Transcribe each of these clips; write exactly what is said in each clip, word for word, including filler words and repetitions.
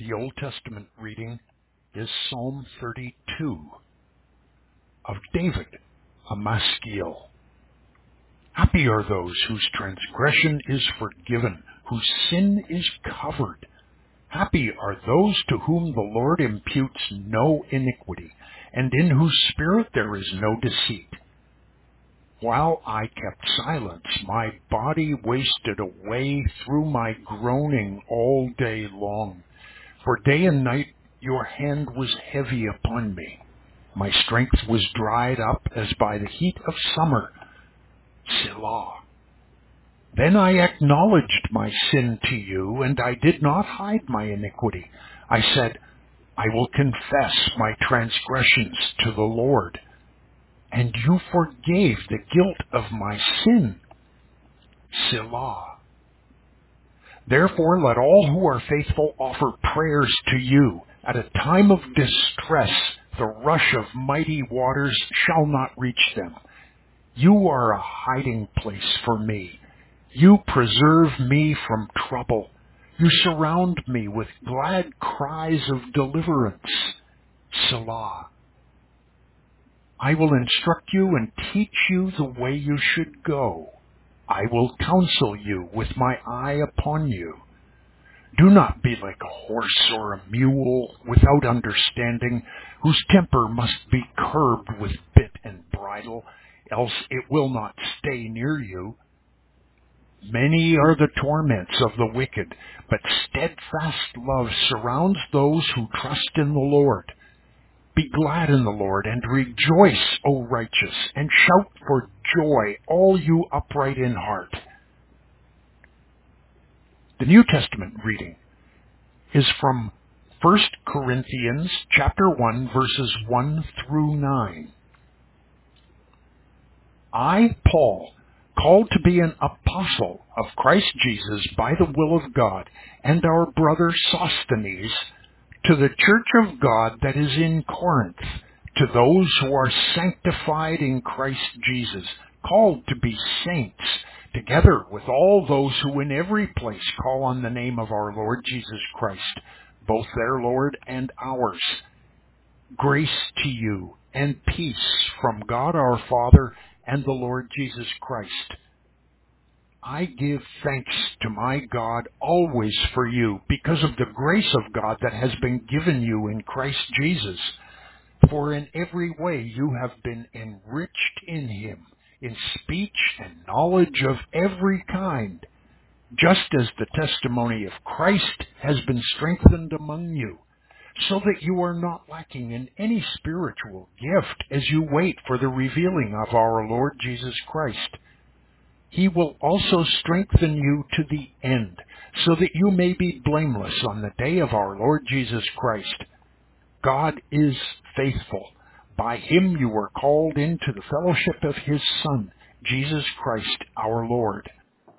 The Old Testament reading is Psalm thirty-two of David, a Maskil. Happy are those whose transgression is forgiven, whose sin is covered. Happy are those to whom the Lord imputes no iniquity, and in whose spirit there is no deceit. While I kept silence, my body wasted away through my groaning all day long. For day and night your hand was heavy upon me. My strength was dried up as by the heat of summer. Selah. Then I acknowledged my sin to you, and I did not hide my iniquity. I said, I will confess my transgressions to the Lord. And you forgave the guilt of my sin. Selah. Therefore let all who are faithful offer prayers to you. At a time of distress, the rush of mighty waters shall not reach them. You are a hiding place for me. You preserve me from trouble. You surround me with glad cries of deliverance. Selah. I will instruct you and teach you the way you should go. I will counsel you with my eye upon you. Do not be like a horse or a mule without understanding, whose temper must be curbed with bit and bridle, else it will not stay near you. Many are the torments of the wicked, but steadfast love surrounds those who trust in the Lord. Be glad in the Lord and rejoice, O righteous, and shout for joy, all you upright in heart. The New Testament reading is from First Corinthians chapter one, verses one through nine. I, Paul, called to be an apostle of Christ Jesus by the will of God, and our brother Sosthenes, to the church of God that is in Corinth, to those who are sanctified in Christ Jesus, called to be saints, together with all those who in every place call on the name of our Lord Jesus Christ, both their Lord and ours. Grace to you and peace from God our Father and the Lord Jesus Christ. I give thanks to my God always for you, because of the grace of God that has been given you in Christ Jesus. For in every way you have been enriched in him, in speech and knowledge of every kind, just as the testimony of Christ has been strengthened among you, so that you are not lacking in any spiritual gift as you wait for the revealing of our Lord Jesus Christ. He will also strengthen you to the end, so that you may be blameless on the day of our Lord Jesus Christ. God is faithful. By him you were called into the fellowship of his Son, Jesus Christ our Lord.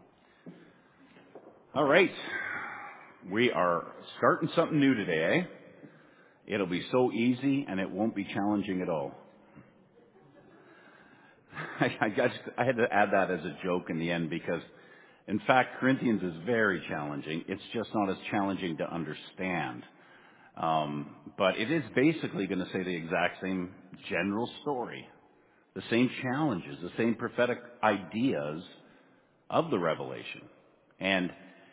All right. We are starting something new today, eh? It'll be so easy and it won't be challenging at all. I, I, guess I had to add that as a joke in the end because, in fact, Corinthians is very challenging. It's just not as challenging to understand. Um, but it is basically going to say the exact same general story, the same challenges, the same prophetic ideas of the Revelation. And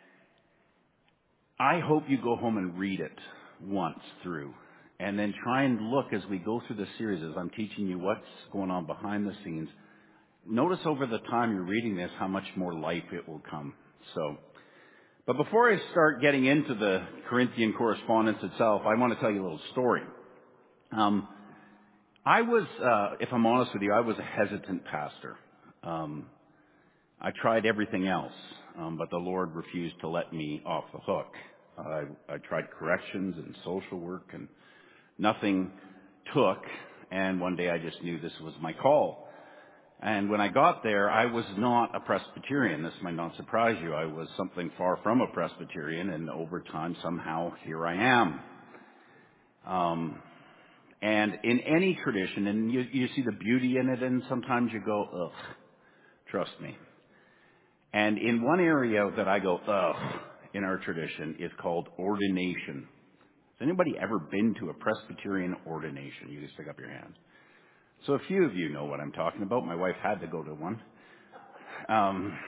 I hope you go home and read it once through and then try and look as we go through the series, as I'm teaching you what's going on behind the scenes. Notice over the time you're reading this how much more life it will come. So, but before I start getting into the Corinthian correspondence itself, I want to tell you a little story. Um, I was, uh, if I'm honest with you, I was a hesitant pastor. Um, I tried everything else, um, but the Lord refused to let me off the hook. I, I tried corrections and social work, and nothing took. And one day I just knew this was my call. And when I got there, I was not a Presbyterian. This might not surprise you. I was something far from a Presbyterian, and over time, somehow, here I am. Um, and in any tradition, and you, you see the beauty in it, and sometimes you go, ugh, trust me. And in one area that I go, ugh, in our tradition is called ordination. Has anybody ever been to a Presbyterian ordination? You can stick up your hand. So a few of you know what I'm talking about. My wife had to go to one. Um,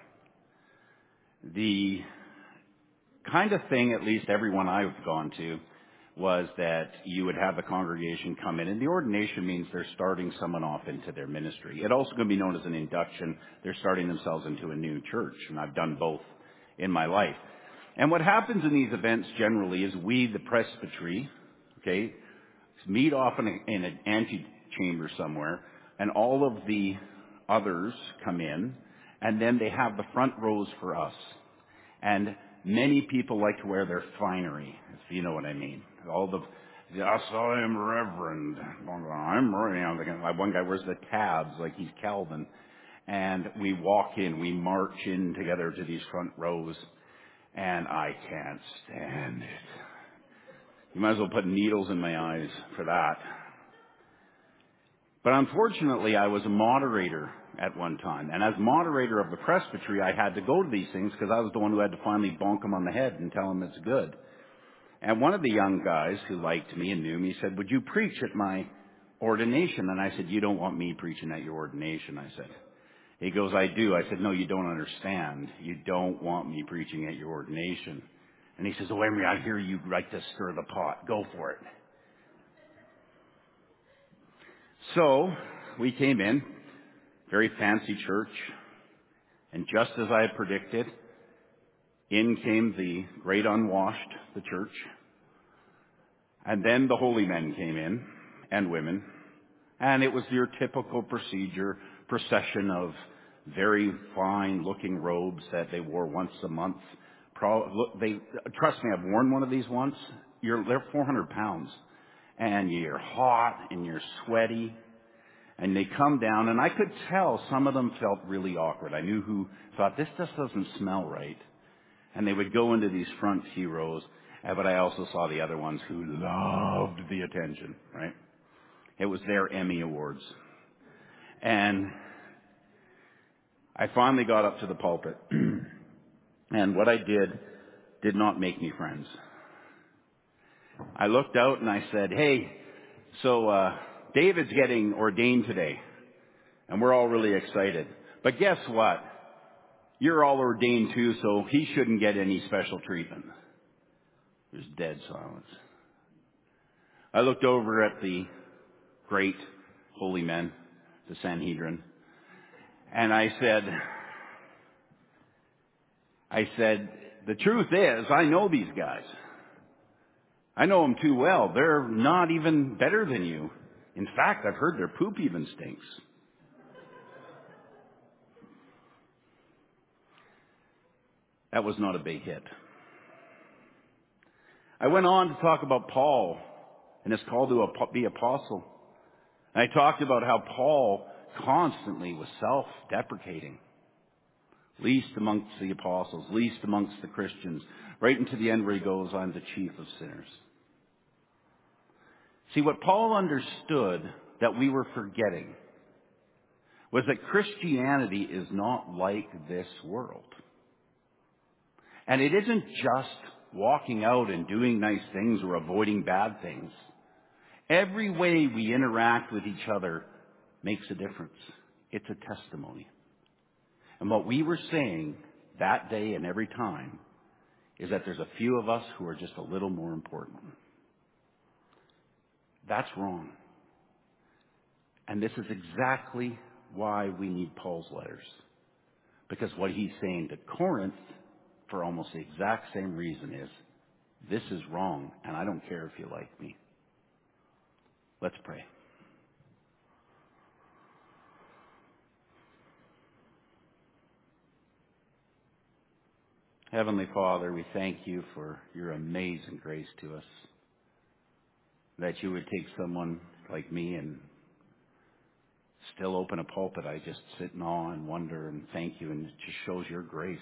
the kind of thing, at least everyone I've gone to, was that you would have the congregation come in, and the ordination means they're starting someone off into their ministry. It also can be known as an induction. They're starting themselves into a new church, and I've done both in my life. And what happens in these events generally is we, the presbytery, okay, meet off in, a, in an antechamber somewhere, and all of the others come in, and then they have the front rows for us. And many people like to wear their finery, if you know what I mean. All the, yes, I am reverend. I'm, you know, one guy wears the tabs like he's Calvin. And we walk in, we march in together to these front rows, and I can't stand it. You might as well put needles in my eyes for that. But unfortunately, I was a moderator at one time. And as moderator of the presbytery, I had to go to these things because I was the one who had to finally bonk them on the head and tell them it's good. And one of the young guys who liked me and knew me said, would you preach at my ordination? And I said, you don't want me preaching at your ordination, I said. He goes, I do. I said, no, you don't understand. You don't want me preaching at your ordination. And he says, oh, Emery, I hear you like to stir the pot. Go for it. So we came in, very fancy church, and just as I had predicted, in came the great unwashed, the church, and then the holy men came in, and women, and it was your typical procedure, procession of very fine-looking robes that they wore once a month. Pro- look, they, trust me, I've worn one of these once. You're, they're four hundred pounds, and you're hot, and you're sweaty. And they come down, and I could tell some of them felt really awkward. I knew who thought, this just doesn't smell right. And they would go into these front few rows, but I also saw the other ones who loved the attention, right? It was their Emmy Awards. And I finally got up to the pulpit, and what I did did not make me friends. I looked out and I said, hey, so, uh, David's getting ordained today, and we're all really excited. But guess what? You're all ordained too, so he shouldn't get any special treatment. There's dead silence. I looked over at the great holy men, the Sanhedrin, and I said, I said, the truth is, I know these guys. I know them too well. They're not even better than you. In fact, I've heard their poop even stinks. That was not a big hit. I went on to talk about Paul and his call to be apostle. And I talked about how Paul constantly was self-deprecating. Least amongst the apostles, least amongst the Christians, right into the end where he goes, I'm the chief of sinners. See, what Paul understood that we were forgetting was that Christianity is not like this world. And it isn't just walking out and doing nice things or avoiding bad things. Every way we interact with each other makes a difference. It's a testimony. And what we were saying that day and every time is that there's a few of us who are just a little more important. That's wrong. And this is exactly why we need Paul's letters. Because what he's saying to Corinth, for almost the exact same reason, is this is wrong, and I don't care if you like me. Let's pray. Heavenly Father, we thank you for your amazing grace to us. That you would take someone like me and still open a pulpit. I just sit in awe and wonder and thank you, and it just shows your grace.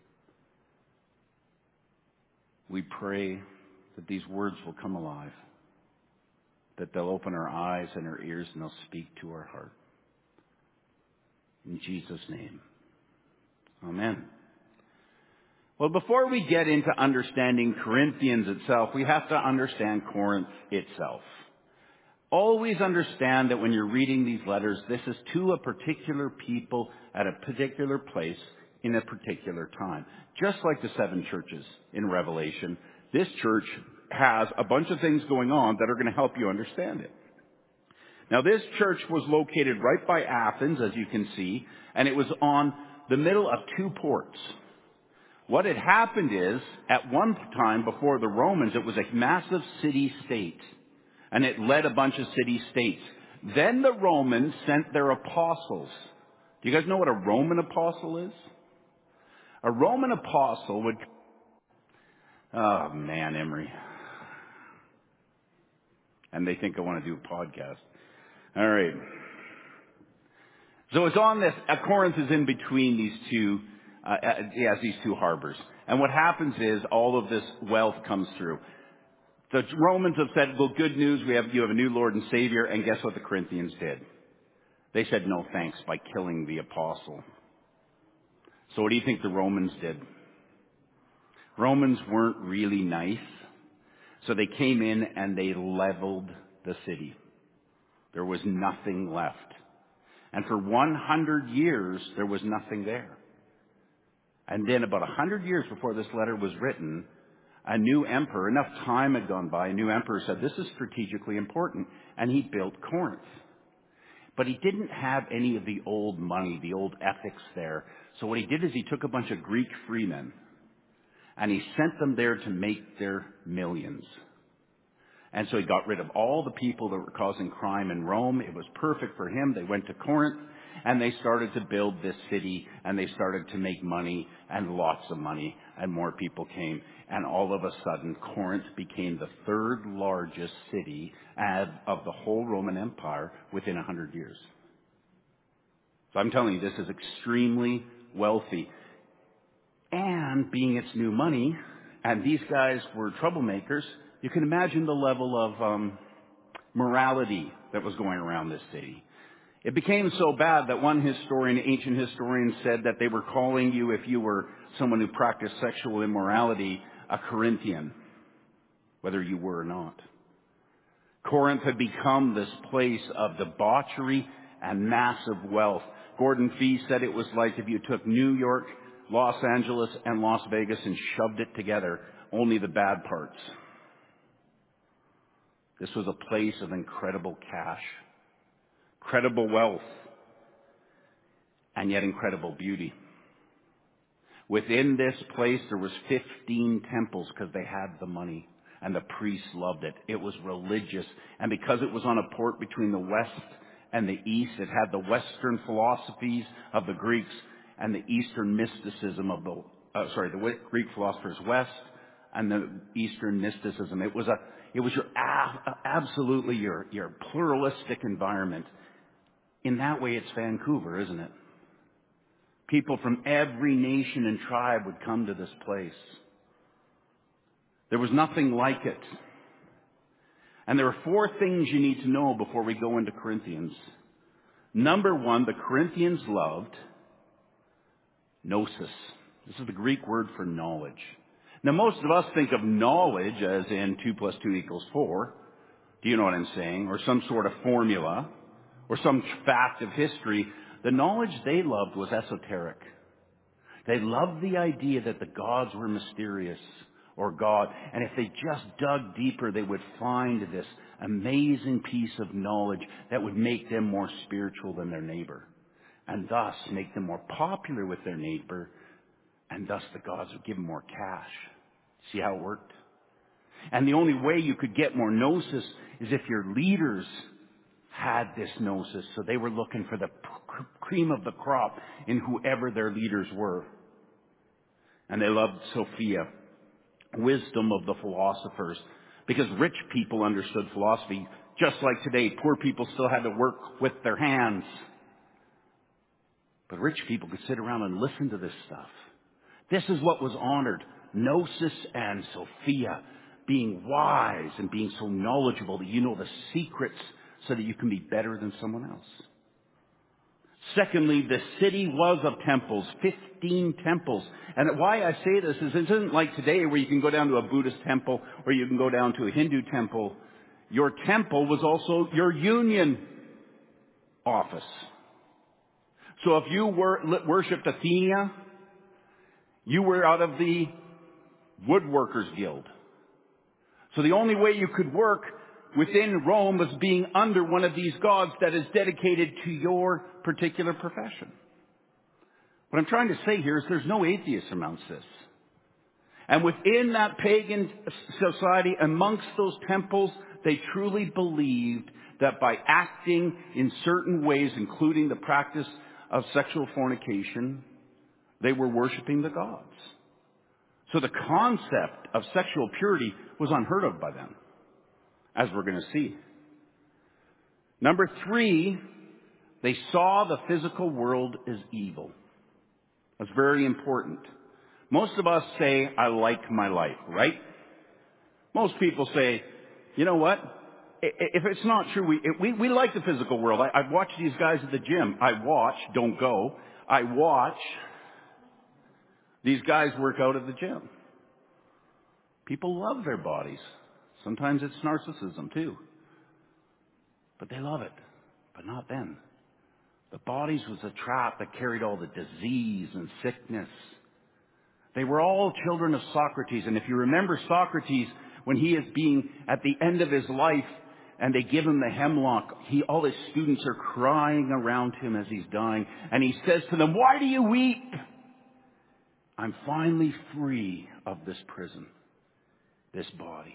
We pray that these words will come alive, that they'll open our eyes and our ears and they'll speak to our heart. In Jesus' name, amen. Well, before we get into understanding Corinthians itself, we have to understand Corinth itself. Always understand that when you're reading these letters, this is to a particular people at a particular place in a particular time. Just like the seven churches in Revelation, this church has a bunch of things going on that are going to help you understand it. Now, this church was located right by Athens, as you can see, and it was on the middle of two ports. What had happened is, at one time before the Romans, it was a massive city-state. And it led a bunch of city-states. Then the Romans sent their apostles. Do you guys know what a Roman apostle is? A Roman apostle would... Oh, man, Emery. And they think I want to do a podcast. All right. So it's on this... Uh, Corinth is in between these two... Uh, uh, yes, these two harbors. And what happens is all of this wealth comes through. The Romans have said, well, good news, we have, you have a new Lord and Savior, and guess what the Corinthians did? They said no thanks by killing the apostle. So what do you think the Romans did? Romans weren't really nice, so they came in and they leveled the city. There was nothing left. And for one hundred years, there was nothing there. And then about one hundred years before this letter was written, a new emperor, enough time had gone by, a new emperor said, this is strategically important, and he built Corinth. But he didn't have any of the old money, the old ethics there. So what he did is he took a bunch of Greek freemen, and he sent them there to make their millions. And so he got rid of all the people that were causing crime in Rome. It was perfect for him. They went to Corinth, and they started to build this city, and they started to make money, and lots of money, and more people came. And all of a sudden, Corinth became the third largest city of the whole Roman Empire within one hundred years. So I'm telling you, this is extremely wealthy. And being its new money, and these guys were troublemakers, you can imagine the level of um, morality that was going around this city. It became so bad that one historian, ancient historian, said that they were calling you, if you were someone who practiced sexual immorality, a Corinthian, whether you were or not. Corinth had become this place of debauchery and massive wealth. Gordon Fee said it was like if you took New York, Los Angeles, and Las Vegas and shoved it together, only the bad parts. This was a place of incredible cash, incredible wealth, and yet incredible beauty. Within this place, there was fifteen temples because they had the money, and the priests loved it. It was religious, and because it was on a port between the west and the east, it had the Western philosophies of the Greeks and the Eastern mysticism of the, uh, sorry, the Greek philosophers west and the Eastern mysticism. It was a, it was your absolutely your your pluralistic environment. In that way, it's Vancouver, isn't it? People from every nation and tribe would come to this place. There was nothing like it. And there are four things you need to know before we go into Corinthians. Number one, the Corinthians loved gnosis. This is the Greek word for knowledge. Now, most of us think of knowledge as in two plus two equals four. Do you know what I'm saying? Or some sort of formula, or some fact of history. The knowledge they loved was esoteric. They loved the idea that the gods were mysterious, or God. And if they just dug deeper, they would find this amazing piece of knowledge that would make them more spiritual than their neighbor, and thus make them more popular with their neighbor, and thus the gods would give them more cash. See how it worked? And the only way you could get more gnosis is if your leaders had this gnosis. So they were looking for the cream of the crop in whoever their leaders were. And they loved Sophia, wisdom of the philosophers, because rich people understood philosophy. Just like today, poor people still had to work with their hands. But rich people could sit around and listen to this stuff. This is what was honored. Gnosis and Sophia, being wise and being so knowledgeable that you know the secrets so that you can be better than someone else. Secondly, the city was of temples, fifteen temples. And why I say this is it isn't like today where you can go down to a Buddhist temple or you can go down to a Hindu temple. Your temple was also your union office. So if you were, worshipped Athena, you were out of the Woodworkers Guild. So the only way you could work within Rome was being under one of these gods that is dedicated to your particular profession. What I'm trying to say here is there's no atheists amongst this. And within that pagan society, amongst those temples, they truly believed that by acting in certain ways, including the practice of sexual fornication, they were worshiping the gods. So the concept of sexual purity was unheard of by them, as we're going to see. Number three, they saw the physical world as evil. That's very important. Most of us say, I like my life, right? Most people say, you know what? If it's not true, we, we, we like the physical world. I, I've watched these guys at the gym. I watch, don't go. I watch these guys work out at the gym. People love their bodies. Sometimes it's narcissism too. But they love it. But not then. The bodies was a trap that carried all the disease and sickness. They were all children of Socrates. And if you remember Socrates, when he is being at the end of his life and they give him the hemlock, he, all his students are crying around him as he's dying. And he says to them, why do you weep? I'm finally free of this prison, this body.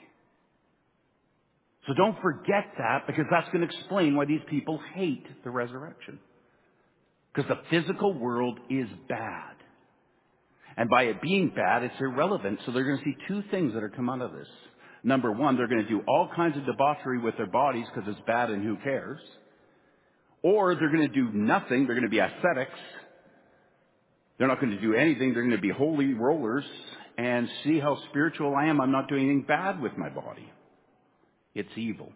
So don't forget that, because that's going to explain why these people hate the resurrection. Because the physical world is bad. And by it being bad, it's irrelevant. So they're going to see two things that are come out of this. Number one, they're going to do all kinds of debauchery with their bodies because it's bad and who cares. Or they're going to do nothing. They're going to be ascetics. They're not going to do anything. They're going to be holy rollers and see how spiritual I am. I'm not doing anything bad with my body. It's evil.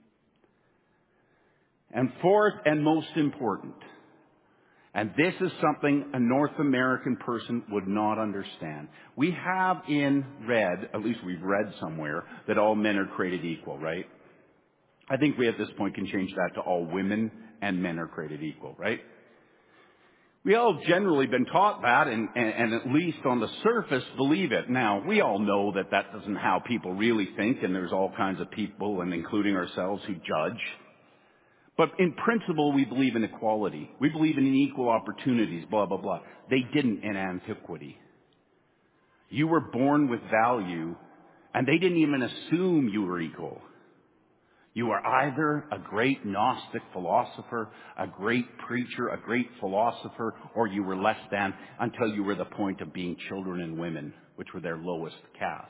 And fourth and most important, and this is something a North American person would not understand. We have in read, at least we've read somewhere, that all men are created equal, right? I think we at this point can change that to all women and men are created equal, right? We all generally been taught that and, and, and at least on the surface believe it. Now, we all know that that isn't how people really think, and there's all kinds of people, and including ourselves, who judge. But in principle, we believe in equality. We believe in equal opportunities, blah, blah, blah. They didn't in antiquity. You were born with value, and they didn't even assume you were equal. You were either a great Gnostic philosopher, a great preacher, a great philosopher, or you were less than until you were the point of being children and women, which were their lowest caste.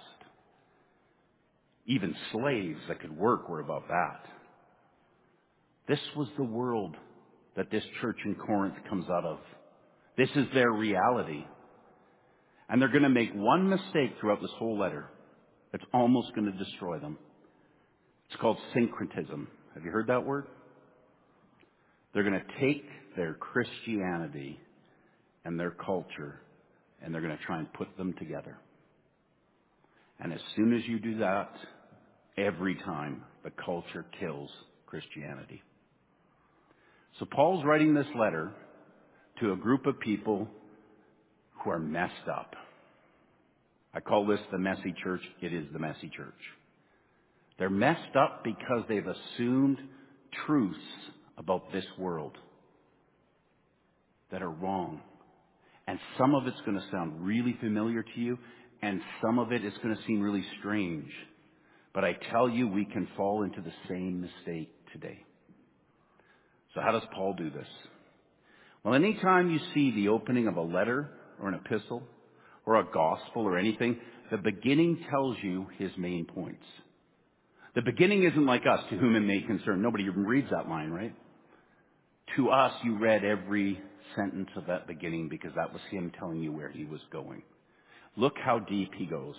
Even slaves that could work were above that. This was the world that this church in Corinth comes out of. This is their reality. And they're going to make one mistake throughout this whole letter. It's almost going to destroy them. It's called syncretism. Have you heard that word? They're going to take their Christianity and their culture and they're going to try and put them together. And as soon as you do that, every time the culture kills Christianity. So Paul's writing this letter to a group of people who are messed up. I call this the messy church. It is the messy church. They're messed up because they've assumed truths about this world that are wrong. And some of it's going to sound really familiar to you, and some of it is going to seem really strange. But I tell you, we can fall into the same mistake today. So how does Paul do this? Well, anytime you see the opening of a letter or an epistle or a gospel or anything, the beginning tells you his main points. The beginning isn't like us, to whom it may concern. Nobody even reads that line, right? To us, you read every sentence of that beginning because that was him telling you where he was going. Look how deep he goes.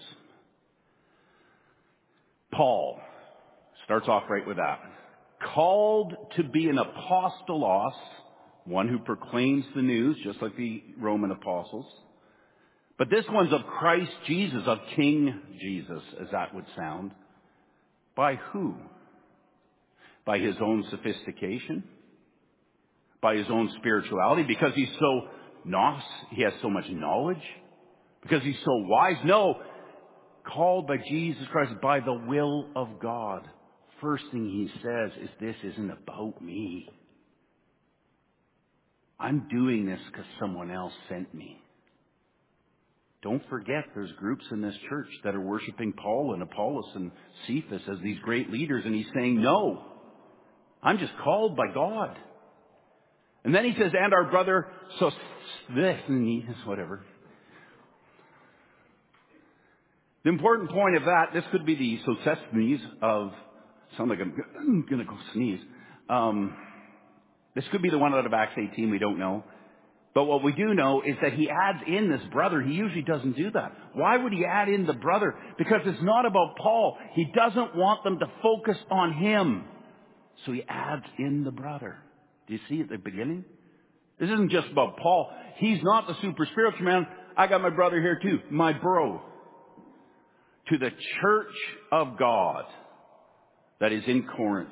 Paul starts off right with that. Called to be an apostolos one who proclaims the news, just like the Roman apostles. But this one's of Christ Jesus, of King Jesus, as that would sound. By who? By his own sophistication? By his own spirituality? Because he's so nos, he has so much knowledge? Because he's so wise? No. Called by Jesus Christ by the will of God. First thing he says is, this isn't about me. I'm doing this because someone else sent me. Don't forget, there's groups in this church that are worshiping Paul and Apollos and Cephas as these great leaders, and he's saying, no, I'm just called by God. And then he says, and our brother Sosthenes, whatever. The important point of that, this could be the Sosthenes of, sound like I'm going to go sneeze. Um, this could be the one out of Acts eighteen, we don't know. But what we do know is that he adds in this brother. He usually doesn't do that. Why would he add in the brother? Because it's not about Paul. He doesn't want them to focus on him. So he adds in the brother. Do you see at the beginning? This isn't just about Paul. He's not the super spiritual man. I got my brother here too. My bro. To the church of God that is in Corinth.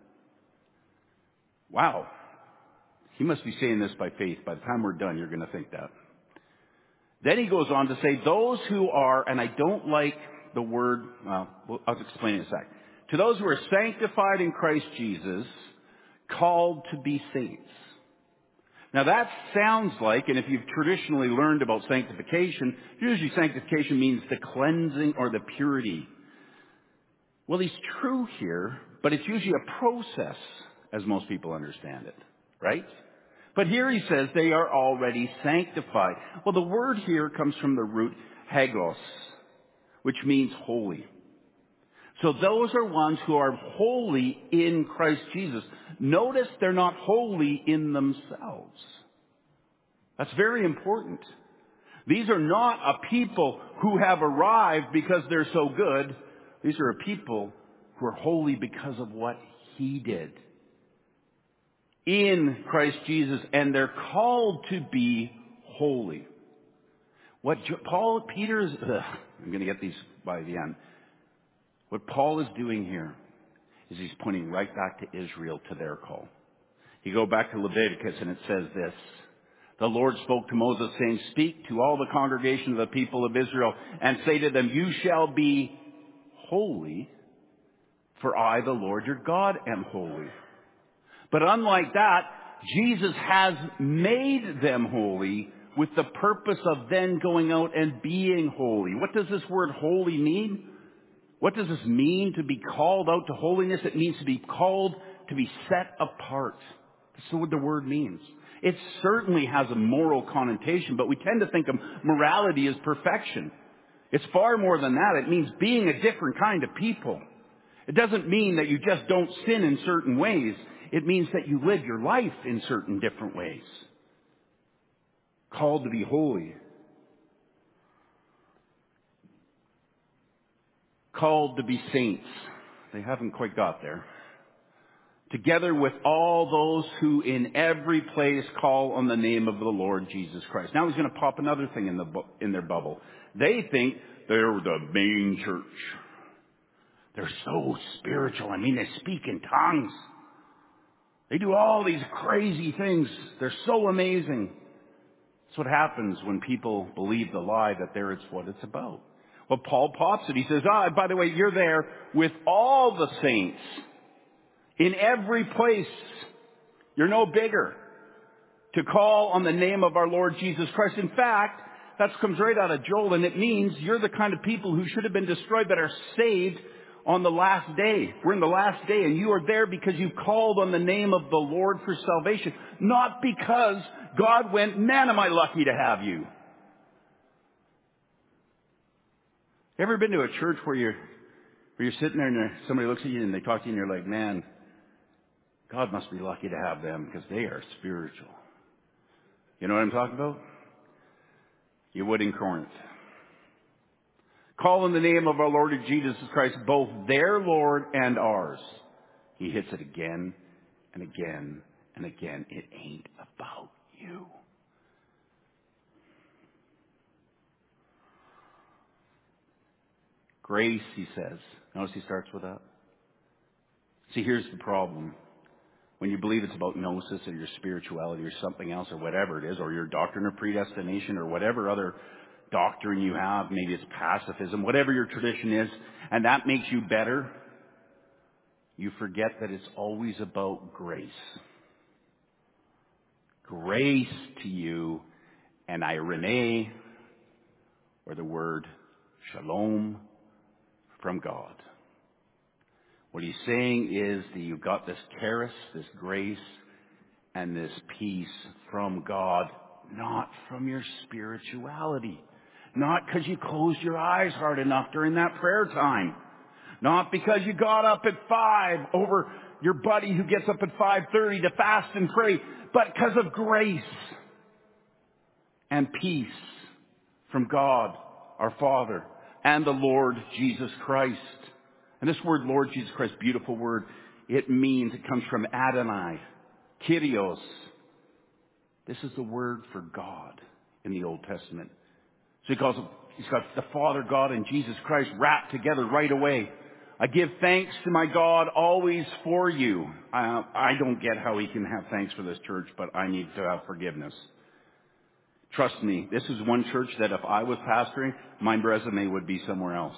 Wow. He must be saying this by faith. By the time we're done, you're going to think that. Then he goes on to say, those who are, and I don't like the word, well, I'll explain in a sec. To those who are sanctified in Christ Jesus, called to be saints. Now that sounds like, and if you've traditionally learned about sanctification, usually sanctification means the cleansing or the purity. Well, he's true here, but it's usually a process, as most people understand it. Right? But here he says they are already sanctified. Well, the word here comes from the root hagos, which means holy. So those are ones who are holy in Christ Jesus. Notice they're not holy in themselves. That's very important. These are not a people who have arrived because they're so good. These are a people who are holy because of what he did in Christ Jesus, and they're called to be holy. What Paul, Peter's, ugh, I'm going to get these by the end. What Paul is doing here is he's pointing right back to Israel, to their call. You go back to Leviticus and it says this. The Lord spoke to Moses saying, speak to all the congregation of the people of Israel and say to them, you shall be holy, for I, the Lord your God, am holy. But unlike that, Jesus has made them holy with the purpose of then going out and being holy. What does this word holy mean? What does this mean to be called out to holiness? It means to be called to be set apart. That's what the word means. It certainly has a moral connotation, but we tend to think of morality as perfection. It's far more than that. It means being a different kind of people. It doesn't mean that you just don't sin in certain ways. It means that you live your life in certain different ways. Called to be holy. Called to be saints. They haven't quite got there. Together with all those who in every place call on the name of the Lord Jesus Christ. Now he's going to pop another thing in the bu- in their bubble. They think they're the main church. They're so spiritual. I mean, they speak in tongues. They do all these crazy things. They're so amazing. That's what happens when people believe the lie that there it's what it's about. Well, Paul pops it. He says, ah, by the way, you're there with all the saints. In every place. You're no bigger. To call on the name of our Lord Jesus Christ. In fact, that comes right out of Joel, and it means you're the kind of people who should have been destroyed but are saved on the last day. We're in the last day, and you are there because you called on the name of the Lord for salvation. Not because God went, man, am I lucky to have you. Ever been to a church where you're, where you're sitting there and somebody looks at you and they talk to you and you're like, man, God must be lucky to have them because they are spiritual. You know what I'm talking about? You would in Corinth. Call in the name of our Lord Jesus Christ, both their Lord and ours. He hits it again and again and again. It ain't about you. Grace, he says. Notice he starts with that. See, here's the problem. When you believe it's about gnosis or your spirituality or something else or whatever it is, or your doctrine of predestination or whatever other doctrine you have, maybe it's pacifism, whatever your tradition is, and that makes you better, you forget that it's always about grace. Grace to you, and irene, or the word shalom, from God. What he's saying is that you've got this charis, this grace, and this peace from God, not from your spirituality. Not because you closed your eyes hard enough during that prayer time. Not because you got up at five over your buddy who gets up at five thirty to fast and pray, but because of grace and peace from God, our Father, and the Lord Jesus Christ. And this word, Lord Jesus Christ, beautiful word. It means, it comes from Adonai, Kyrios. This is the word for God in the Old Testament. So he calls him, he's got the Father God and Jesus Christ wrapped together right away. I give thanks to my God always for you. Uh, I don't get how he can have thanks for this church, but I need to have forgiveness. Trust me, this is one church that if I was pastoring, my resume would be somewhere else.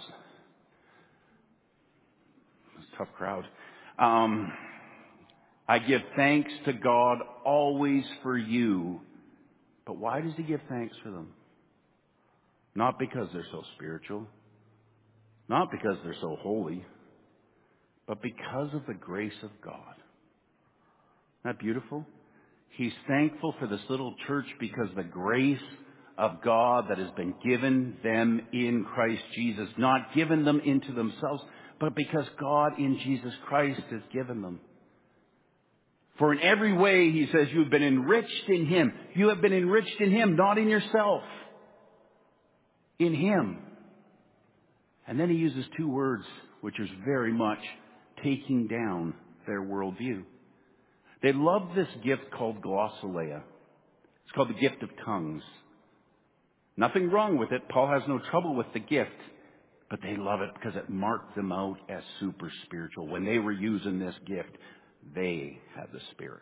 It's a tough crowd. Um, I give thanks to God always for you. But why does he give thanks for them? Not because they're so spiritual. Not because they're so holy. But because of the grace of God. Isn't that beautiful? He's thankful for this little church because the grace of God that has been given them in Christ Jesus. Not given them into themselves, but because God in Jesus Christ has given them. For in every way, he says, you have been enriched in him. You have been enriched in him, not in yourself. In him. And then he uses two words, which is very much taking down their worldview. They love this gift called glossolalia. It's called the gift of tongues. Nothing wrong with it. Paul has no trouble with the gift. But they love it because it marked them out as super spiritual. When they were using this gift, they had the Spirit.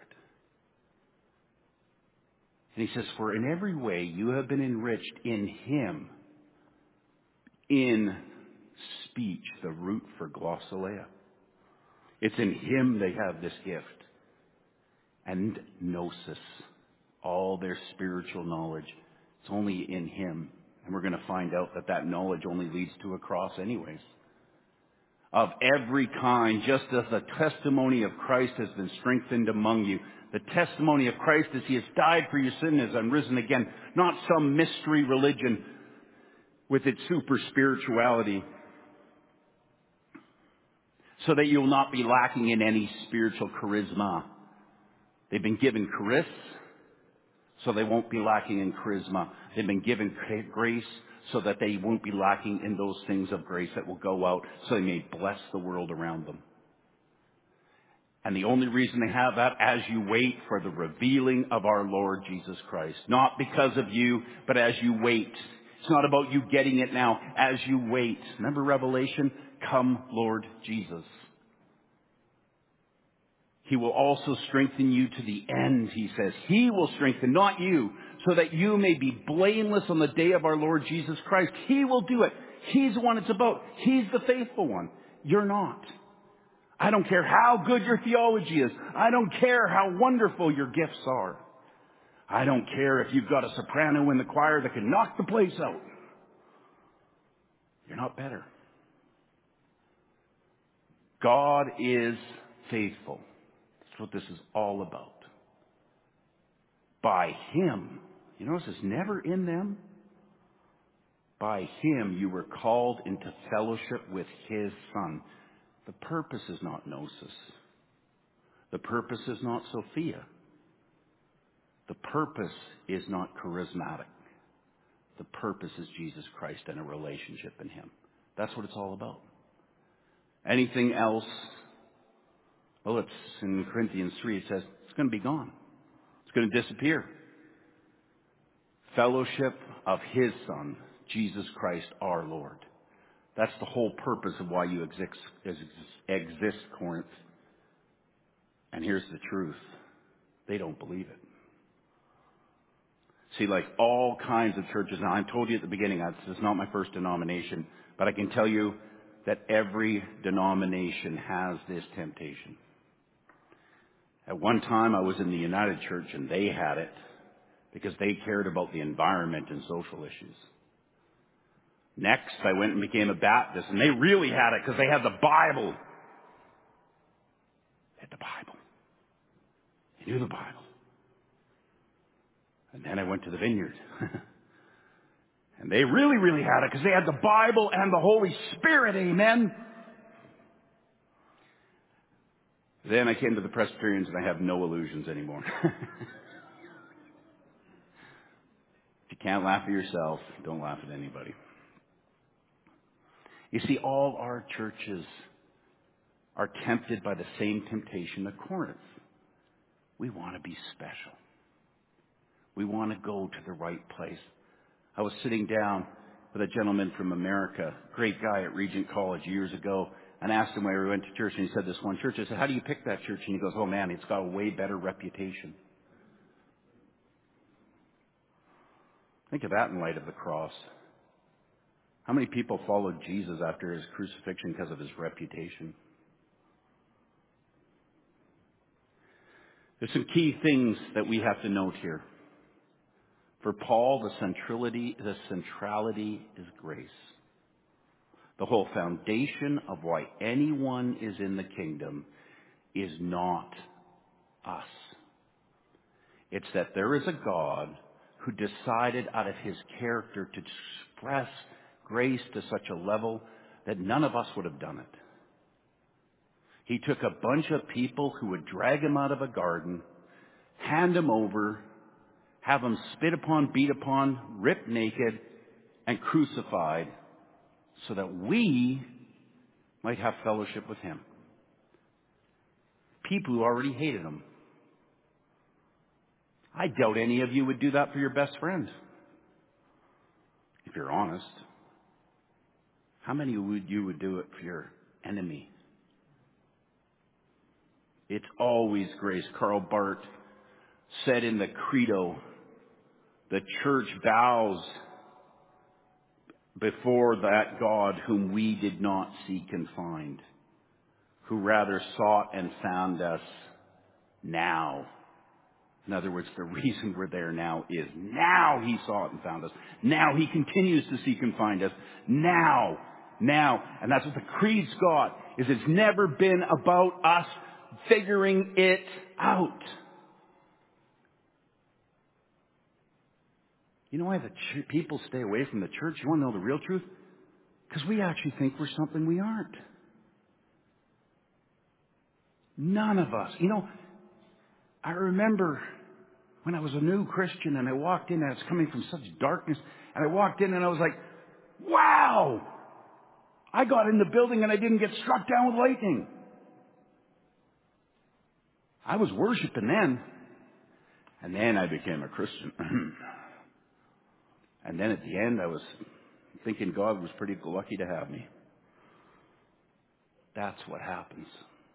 And he says, for in every way you have been enriched in him. In speech, the root for glossolalia. It's in him they have this gift. And gnosis, all their spiritual knowledge, it's only in him. And we're going to find out that that knowledge only leads to a cross anyways. Of every kind, just as the testimony of Christ has been strengthened among you. The testimony of Christ is he has died for your sin and has risen again. Not some mystery religion with its super spirituality. So that you'll not be lacking in any spiritual charisma. They've been given charis, so they won't be lacking in charisma. They've been given grace, so that they won't be lacking in those things of grace that will go out, so they may bless the world around them. And the only reason they have that, as you wait for the revealing of our Lord Jesus Christ. Not because of you, but as you wait. It's not about you getting it now, as you wait. Remember Revelation? Come, Lord Jesus. He will also strengthen you to the end, he says. He will strengthen, not you, so that you may be blameless on the day of our Lord Jesus Christ. He will do it. He's the one it's about. He's the faithful one. You're not. I don't care how good your theology is. I don't care how wonderful your gifts are. I don't care if you've got a soprano in the choir that can knock the place out. You're not better. God is faithful. That's what this is all about. By him, you notice it's never in them. By him you were called into fellowship with his Son. The purpose is not gnosis. The purpose is not Sophia. The purpose is not charismatic. The purpose is Jesus Christ and a relationship in him. That's what it's all about. Anything else, well, it's in Corinthians three, it says it's going to be gone. It's It's going to disappear. Fellowship of His Son, Jesus Christ our Lord. That's the whole purpose of why you exist, exist, Corinth. And here's the truth. They don't believe it. See, like all kinds of churches, now I told you at the beginning, this is not my first denomination, but I can tell you that every denomination has this temptation. At one time I was in the United Church and they had it because they cared about the environment and social issues. Next, I went and became a Baptist, and they really had it because they had the Bible. They had the Bible. They knew the Bible. And then I went to the Vineyard. And they really, really had it because they had the Bible and the Holy Spirit. Amen. Then I came to the Presbyterians, and I have no illusions anymore. If you can't laugh at yourself, don't laugh at anybody. You see, all our churches are tempted by the same temptation of Corinth. We want to be special. We want to go to the right place. I was sitting down with a gentleman from America, great guy at Regent College years ago, and asked him where he went to church, and he said this one church. I said, how do you pick that church? And he goes, oh man, it's got a way better reputation. Think of that in light of the cross. How many people followed Jesus after His crucifixion because of His reputation? There's some key things that we have to note here. For Paul, the centrality, the centrality is grace. The whole foundation of why anyone is in the kingdom is not us. It's that there is a God who decided out of His character to express grace to such a level that none of us would have done it. He took a bunch of people who would drag Him out of a garden, hand Him over, have Him spit upon, beat upon, ripped naked, and crucified so that we might have fellowship with Him. People who already hated Him. I doubt any of you would do that for your best friend. If you're honest. How many would you would do it for your enemy? It's always grace. Karl Barth said in the Credo, the church bows before that God whom we did not seek and find, who rather sought and found us now. In other words, the reason we're there now is now He sought and found us. Now He continues to seek and find us. Now. Now. And that's what the Creed's got, is it's never been about us figuring it out. You know why the ch- people stay away from the church? You want to know the real truth? Because we actually think we're something we aren't. None of us. You know, I remember when I was a new Christian and I walked in and I was coming from such darkness, and I walked in and I was like, wow! I got in the building and I didn't get struck down with lightning. I was worshiping then. And then I became a Christian. And then at the end I was thinking God was pretty lucky to have me. That's what happens.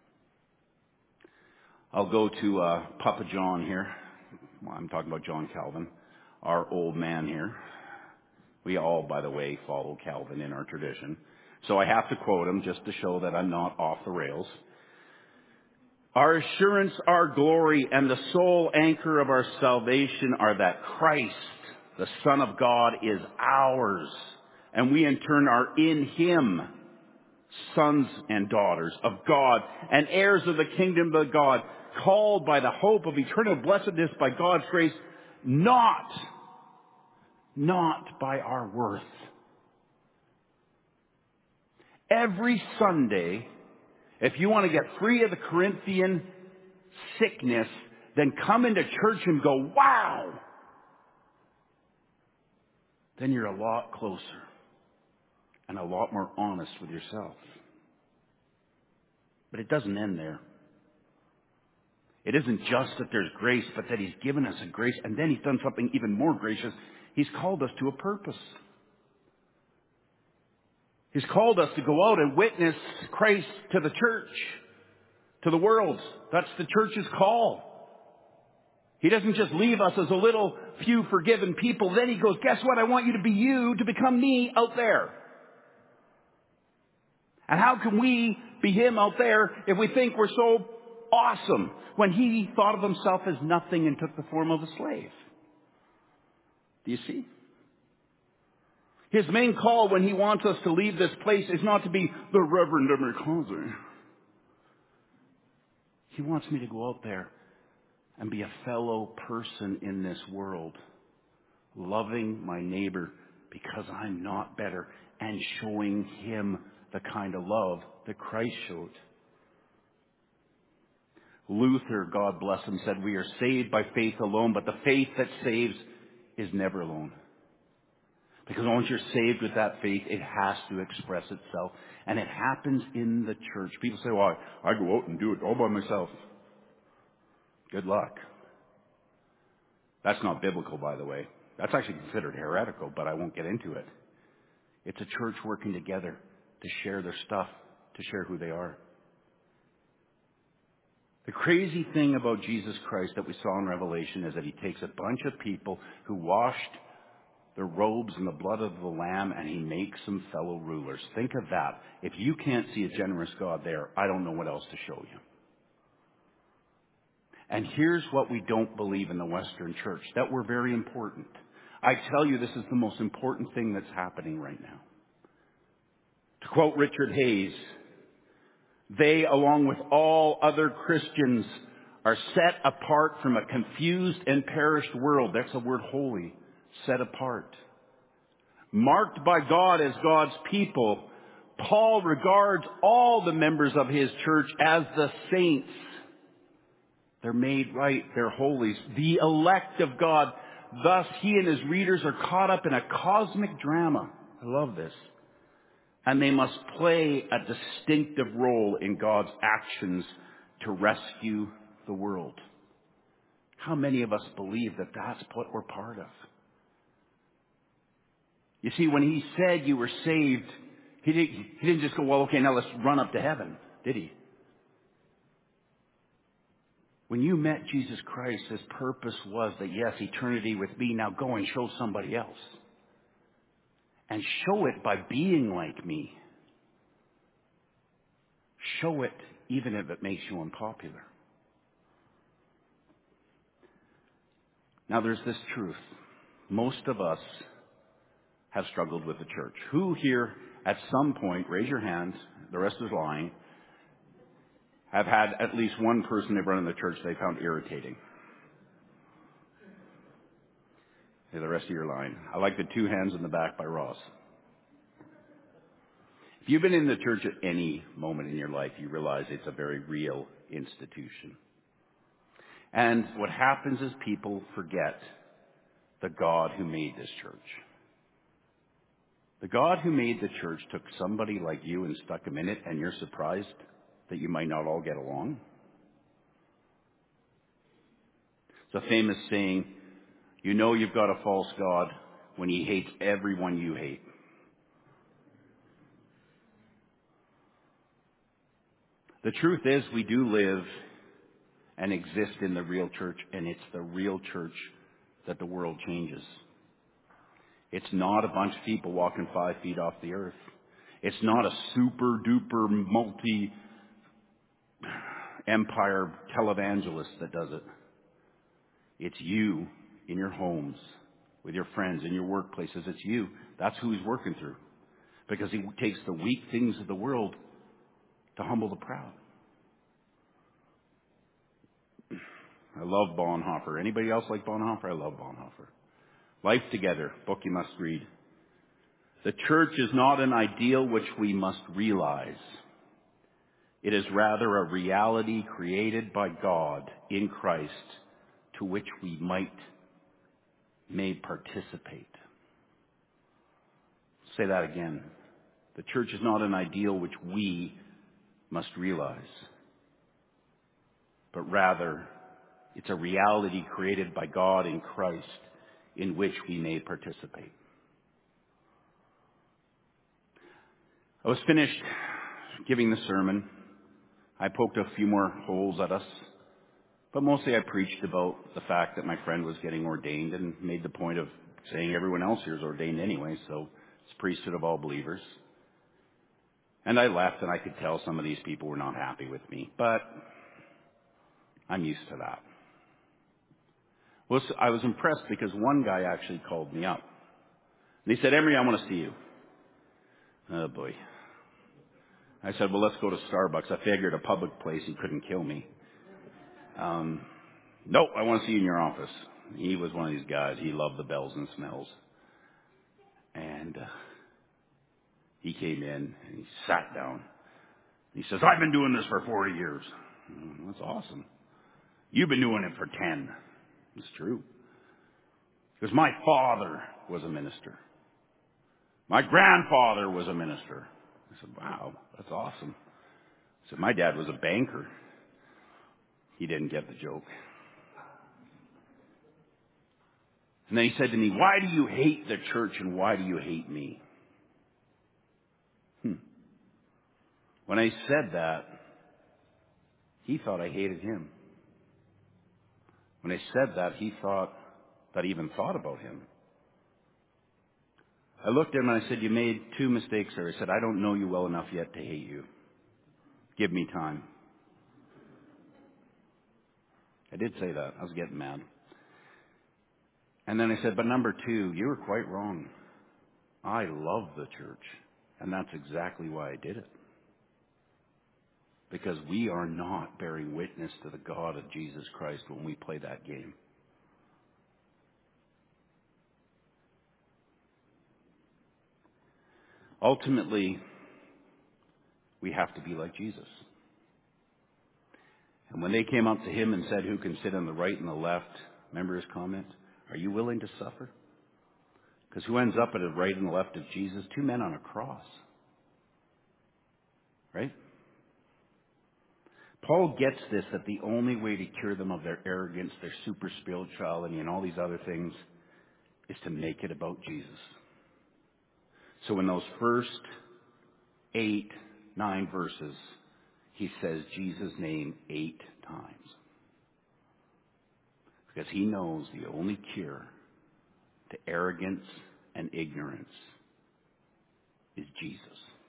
I'll go to uh, Papa John here. Well, I'm talking about John Calvin, our old man here. We all, by the way, follow Calvin in our tradition. So I have to quote him just to show that I'm not off the rails. Our assurance, our glory, and the sole anchor of our salvation are that Christ, the Son of God, is ours, and we in turn are in Him, sons and daughters of God, and heirs of the kingdom of God, called by the hope of eternal blessedness by God's grace, not, not by our worth. Every Sunday, if you want to get free of the Corinthian sickness, then come into church and go, wow! Then you're a lot closer and a lot more honest with yourself. But it doesn't end there. It isn't just that there's grace, but that He's given us a grace, and then He's done something even more gracious. He's called us to a purpose. He's called us to go out and witness Christ to the church, to the world. That's the church's call. He doesn't just leave us as a little few forgiven people. Then He goes, guess what? I want you to be you, to become me out there. And how can we be Him out there if we think we're so awesome when He thought of Himself as nothing and took the form of a slave? Do you see? His main call when He wants us to leave this place is not to be the Reverend Emerson. He wants me to go out there and be a fellow person in this world, loving my neighbor because I'm not better, and showing him the kind of love that Christ showed. Luther, God bless him, said we are saved by faith alone, but the faith that saves is never alone. Because once you're saved with that faith, it has to express itself. And it happens in the church. People say, well, I go out and do it all by myself. Good luck. That's not biblical, by the way. That's actually considered heretical, but I won't get into it. It's a church working together to share their stuff, to share who they are. The crazy thing about Jesus Christ that we saw in Revelation is that He takes a bunch of people who washed their robes in the blood of the Lamb, and He makes them fellow rulers. Think of that. If you can't see a generous God there, I don't know what else to show you. And here's what we don't believe in the Western church, that we're very important. I tell you, this is the most important thing that's happening right now. To quote Richard Hayes, they, along with all other Christians, are set apart from a confused and perished world. That's the word holy, set apart. Marked by God as God's people, Paul regards all the members of his church as the saints. They're made right. They're holy. The elect of God. Thus, he and his readers are caught up in a cosmic drama. I love this. And they must play a distinctive role in God's actions to rescue the world. How many of us believe that that's what we're part of? You see, when he said you were saved, he didn't, he didn't just go, well, okay, now let's run up to heaven, did he? When you met Jesus Christ, his purpose was that, yes, eternity with me, now go and show somebody else. And show it by being like me. Show it even if it makes you unpopular. Now there's this truth. Most of us have struggled with the church. Who here at some point, raise your hand, the rest is lying, have had at least one person they've run in the church they found irritating? Okay, the rest of you are lying. I like the two hands in the back by Ross. If you've been in the church at any moment in your life, you realize it's a very real institution. And what happens is people forget the God who made this church. The God who made the church took somebody like you and stuck him in it, and you're surprised that you might not all get along? It's a famous saying, you know you've got a false God when he hates everyone you hate. The truth is, we do live and exist in the real church, and it's the real church that the world changes. It's not a bunch of people walking five feet off the earth. It's not a super duper multi empire televangelist that does it. It's you in your homes, with your friends, in your workplaces. It's you. That's who he's working through. Because he takes the weak things of the world to humble the proud. I love Bonhoeffer. Anybody else like Bonhoeffer? I love Bonhoeffer. Life Together, book you must read. The church is not an ideal which we must realize. It is rather a reality created by God in Christ to which we might, may participate. Say that again. The church is not an ideal which we must realize. but rather it's a reality created by God in Christ in which we may participate. I was finished giving the sermon. I poked a few more holes at us, but mostly I preached about the fact that my friend was getting ordained and made the point of saying everyone else here is ordained anyway, so it's priesthood of all believers. And I left, and I could tell some of these people were not happy with me, but I'm used to that. Well, so I was impressed because one guy actually called me up. And he said, Emery, I want to see you. Oh, boy. I said, well, let's go to Starbucks. I figured a public place, he couldn't kill me. Um, nope, I want to see you in your office. He was one of these guys. He loved the bells and smells. And uh, he came in, and he sat down. He says, I've been doing this for forty years. Mm, that's awesome. You've been doing it for ten. It's true. Because my father was a minister. My grandfather was a minister. I said, wow, that's awesome. I said, my dad was a banker. He didn't get the joke. And then he said to me, why do you hate the church and why do you hate me? Hmm. When I said that, he thought I hated him. When I said that, he thought that I even thought about him. I looked at him and I said, you made two mistakes there. I said, I don't know you well enough yet to hate you. Give me time. I did say that. I was getting mad. And then I said, but number two, you were quite wrong. I love the church. And that's exactly why I did it. Because we are not bearing witness to the God of Jesus Christ when we play that game. Ultimately, we have to be like Jesus. And when they came up to him and said, who can sit on the right and the left, remember his comment? Are you willing to suffer? Because who ends up at the right and the left of Jesus? Two men on a cross. Right? Paul gets this, that the only way to cure them of their arrogance, their super spirituality, and all these other things is to make it about Jesus. So in those first eight, nine verses, he says Jesus' name eight times. Because he knows the only cure to arrogance and ignorance is Jesus.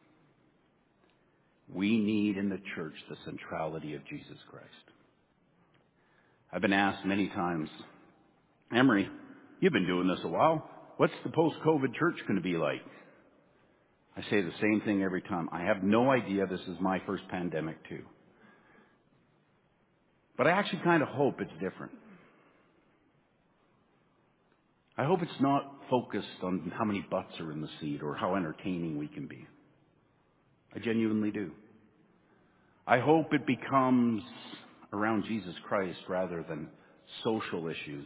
We need in the church the centrality of Jesus Christ. I've been asked many times, Emery, you've been doing this a while. What's the post-COVID church going to be like? I say the same thing every time. I have no idea. This is my first pandemic too. But I actually kind of hope it's different. I hope it's not focused on how many butts are in the seat or how entertaining we can be. I genuinely do. I hope it becomes around Jesus Christ rather than social issues,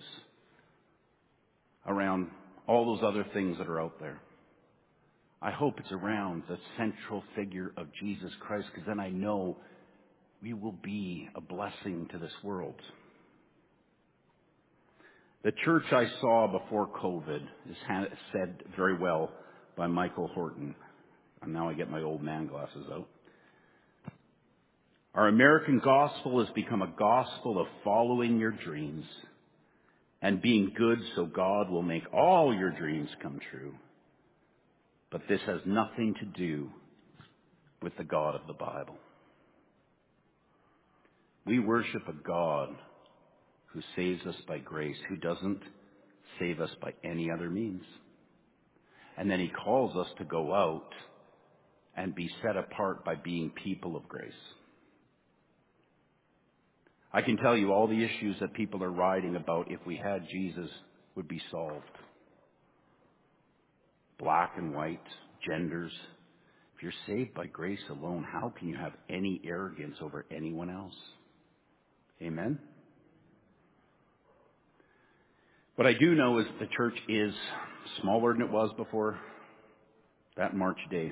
around all those other things that are out there. I hope it's around the central figure of Jesus Christ, because then I know we will be a blessing to this world. The church I saw before COVID is said very well by Michael Horton. And now I get my old man glasses out. Our American gospel has become a gospel of following your dreams and being good so God will make all your dreams come true. But this has nothing to do with the God of the Bible. We worship a God who saves us by grace, who doesn't save us by any other means. And then he calls us to go out and be set apart by being people of grace. I can tell you all the issues that people are writing about if we had Jesus would be solved. Black and white, genders. If you're saved by grace alone, how can you have any arrogance over anyone else? Amen? What I do know is that the church is smaller than it was before that March day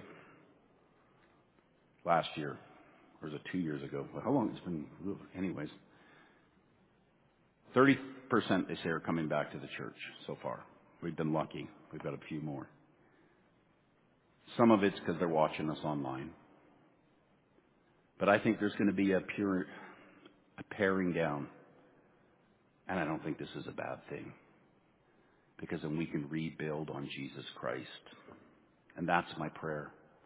last year. Or was it two years ago? Well, how long it's been? Anyways. thirty percent, they say, are coming back to the church so far. We've been lucky. We've got a few more. Some of it's because they're watching us online. But I think there's going to be a pure, a paring down. And I don't think this is a bad thing. Because then we can rebuild on Jesus Christ. And that's my prayer.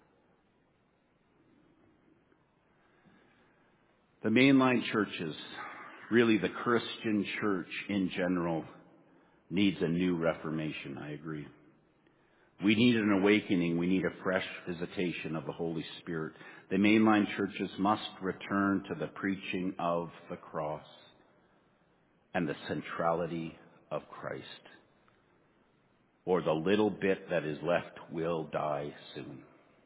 The mainline churches, really the Christian church in general, needs a new reformation. I agree. We need an awakening. We need a fresh visitation of the Holy Spirit. The mainline churches must return to the preaching of the cross and the centrality of Christ. Or the little bit that is left will die soon.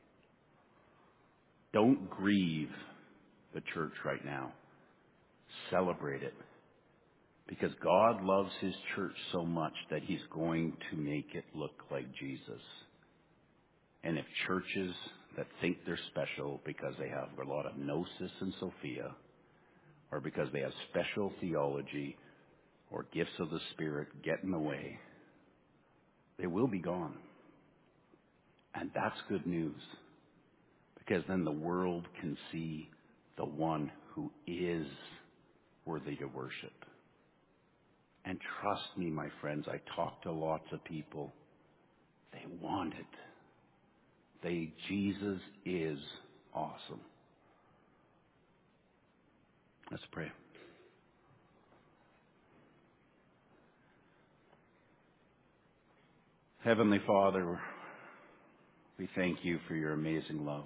Don't grieve the church right now. Celebrate it. Because God loves His church so much that He's going to make it look like Jesus. And if churches that think they're special because they have a lot of gnosis and Sophia, or because they have special theology or gifts of the Spirit get in the way, they will be gone. And that's good news. Because then the world can see the one who is worthy to worship. And trust me, my friends, I talk to lots of people. They want it. They, Jesus is awesome. Let's pray. Heavenly Father, we thank you for your amazing love.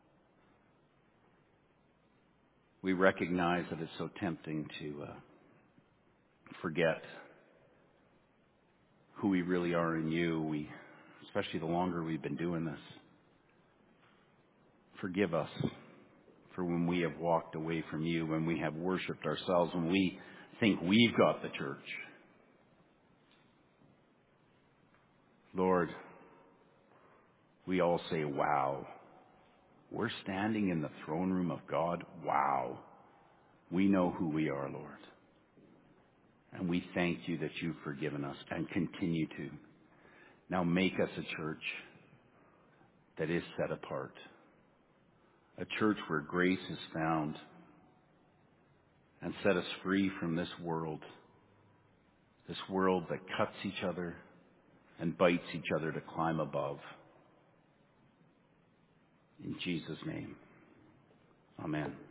We recognize that it's so tempting to uh, forget who we really are in you. We, especially the longer we've been doing this. Forgive us for when we have walked away from you, when we have worshipped ourselves, when we think we've got the church. Lord, we all say, wow. We're standing in the throne room of God. Wow. We know who we are, Lord. And we thank you that you've forgiven us and continue to. Now make us a church that is set apart. A church where grace is found, and set us free from this world. This world that cuts each other and bites each other to climb above. In Jesus' name, amen.